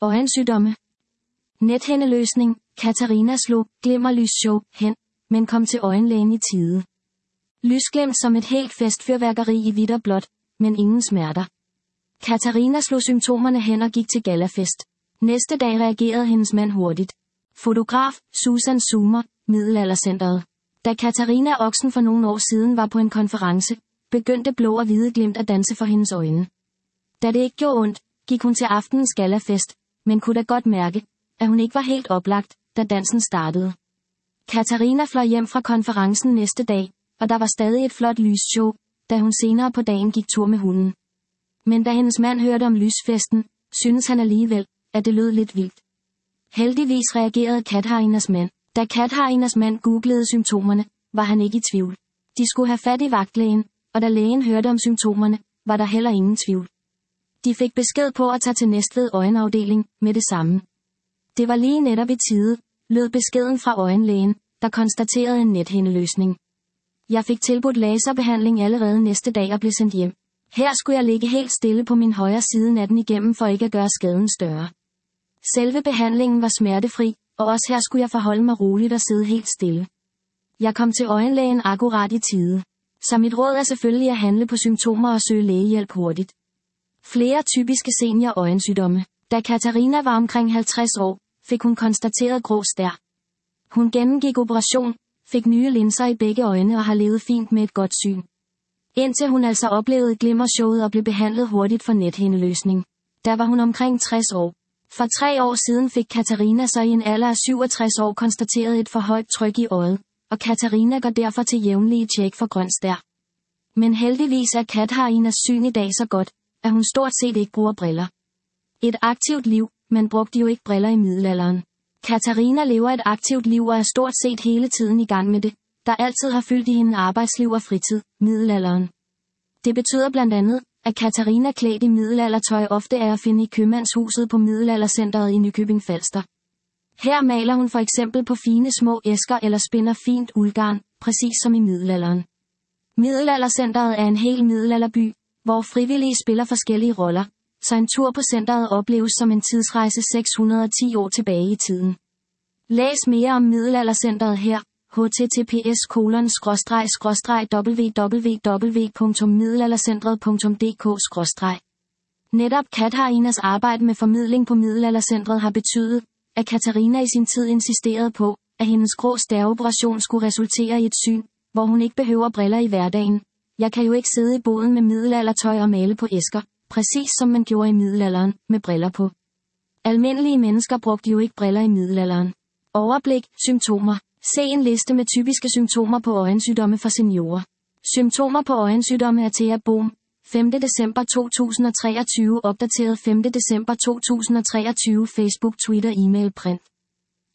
Øjensygdomme. Nethændeløsning. Katarina slog glimmerlysshow hen, men kom til øjenlægen i tide. Lysglimt som et helt festfyrværkeri i hvidt og blåt, men ingen smerter. Katarina slog symptomerne hen og gik til gallafest. Næste dag reagerede hendes mand hurtigt. Fotograf Susan Zoomer, Middelaldercentret. Da Katarina Oxen for nogle år siden var på en konference, begyndte blå og hvide glimt at danse for hendes øjne. Da det ikke gjorde ondt, gik hun til aftenens gallafest, men kunne da godt mærke, at hun ikke var helt oplagt, da dansen startede. Katarina fløj hjem fra konferencen næste dag, og der var stadig et flot lysshow, da hun senere på dagen gik tur med hunden. Men da hendes mand hørte om lysfesten, syntes han alligevel, at det lød lidt vildt. Heldigvis reagerede Katarinas mand. Da Katarinas mand googlede symptomerne, var han ikke i tvivl. De skulle have fat i vagtlægen, og da lægen hørte om symptomerne, var der heller ingen tvivl. De fik besked på at tage til Næstved øjenafdeling med det samme. Det var lige netop i tide, lød beskeden fra øjenlægen, der konstaterede en nethændeløsning. Jeg fik tilbudt laserbehandling allerede næste dag og blev sendt hjem. Her skulle jeg ligge helt stille på min højre side natten igennem for ikke at gøre skaden større. Selve behandlingen var smertefri, og også her skulle jeg forholde mig roligt og sidde helt stille. Jeg kom til øjenlægen akkurat i tide. Så mit råd er selvfølgelig at handle på symptomer og søge lægehjælp hurtigt. Flere typiske seniorøjensygdomme. Da Katarina var omkring 50 år, fik hun konstateret grå stær. Hun gennemgik operation, fik nye linser i begge øjne og har levet fint med et godt syn. Indtil hun altså oplevede glimmershowet og blev behandlet hurtigt for nethændeløsning. Der var hun omkring 60 år. For 3 år siden fik Katarina så i en alder af 67 år konstateret et for højt tryk i øjet, og Katarina går derfor til jævnlige tjek for grøn stær. Men heldigvis er Katarinas syn i dag så godt, at hun stort set ikke bruger briller. Et aktivt liv, man brugte jo ikke briller i middelalderen. Katarina lever et aktivt liv og er stort set hele tiden i gang med det, der altid har fyldt i hende arbejdsliv og fritid, middelalderen. Det betyder blandt andet, at Katarina klædt i middelaldertøj ofte er at finde i købmandshuset på Middelaldercentret i Nykøbing Falster. Her maler hun for eksempel på fine små æsker eller spinder fint uldgarn, præcis som i middelalderen. Middelaldercentret er en hel middelalderby, hvor frivillige spiller forskellige roller, så en tur på centret opleves som en tidsrejse 610 år tilbage i tiden. Læs mere om Middelaldercentret her, https://www.middelaldercentret.dk/. Netop Katarinas arbejde med formidling på Middelaldercentret har betydet, at Katarina i sin tid insisterede på, at hendes grå stæroperation skulle resultere i et syn, hvor hun ikke behøver briller i hverdagen. Jeg kan jo ikke sidde i boden med middelaldertøj og male på æsker, præcis som man gjorde i middelalderen, med briller på. Almindelige mennesker brugte jo ikke briller i middelalderen. Overblik, symptomer. Se en liste med typiske symptomer på øjensygdomme for seniorer. Symptomer på øjensygdomme af Thea Bohm, 5. december 2023, opdateret 5. december 2023, Facebook, Twitter, e-mail, print.